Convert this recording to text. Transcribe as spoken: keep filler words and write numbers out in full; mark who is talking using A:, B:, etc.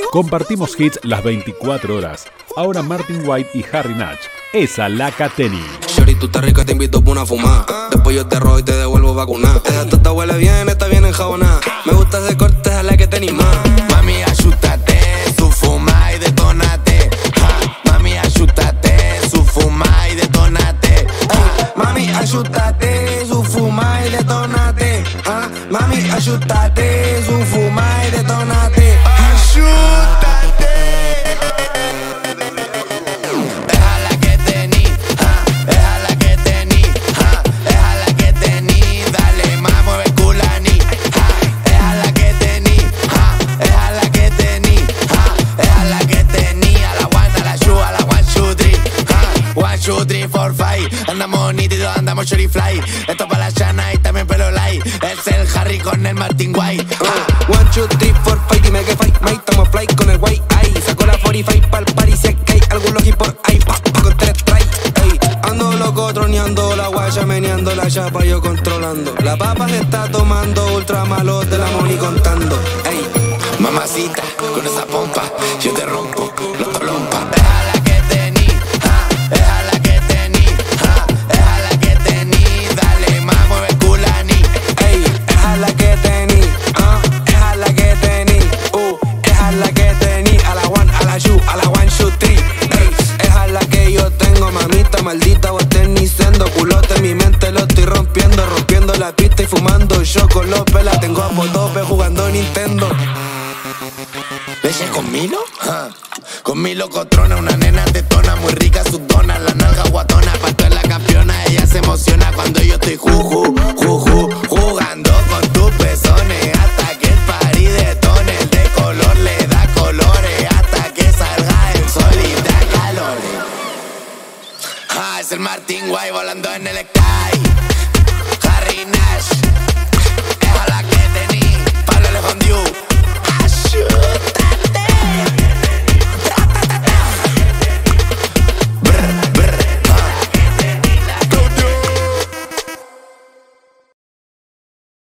A: Compartimos hits las veinticuatro horas. Ahora Martin White y Harry Natch. Esa la Cateni.
B: Shorty, tú estás rica, te invito pa' una fumada. Después yo te robo y te devuelvo vacunada. Esa tota huele bien, está bien enjabonada. Me gusta ese corte, a la que te más.
C: Mami, ayúdate, su fuma y detonate. Ja, mami, ayúdate, su fuma y detonate.
B: Ja, mami, ayúdate, su fuma y detonate. Ja, mami, ayúdate, su fuma y detonate.
C: Ayúdate. Déjala que tení, ja, déjala que tení, ja, déjala que tení, dale más, mueve el culani, ja, déjala que tení, ja, déjala que tení, ja, déjala que tení, a la one, a la two, a la one, two, three, ja, one, two, three, four, five, andamos nítidos, andamos shorty fly, esto pa' la Shana y también pelo light, es el Harry con el Martin White,
B: uh, one, two, three, four, five, dime que fight, mate, estamos fly con el white, ay, saco la cuarenta y cinco pa'l party, si es que hay algún logi por ahí, pa, pa, con tres try, ey, ando loco troneando, la guaya meneando, la chapa yo controlando, la papa se está tomando, ultra malo de la money contando, ey,
C: mamacita, con esa pompa, yo te rompo, no te rompa. Déjala que tení, ja, déjala que tení, ja, déjala que tení, dale más, mueve el culani.
B: ey, déjala que tení, ah, déjala que tení, uh, déjala que tení, a la one, a la two, a la one, two, three, ey, déjala que yo tengo, mamita maldita, vos tenisendo, culote en mi mente lo estoy rompiendo, rompiendo la pista y fumando chocolate, la tengo a potope jugando Nintendo.
C: ¿Leche con Milo? Ja. Con Milo Cotrona, una nena tetona, muy rica su dona, la nalga guatona, pato es la campeona, ella se emociona cuando yo estoy juju, juju, jugando con tus pezones, hasta que el party detone, el de color le da colores, hasta que salga el sol y da calores. Ja, es el Martin White volando en el sky, Harry Nash,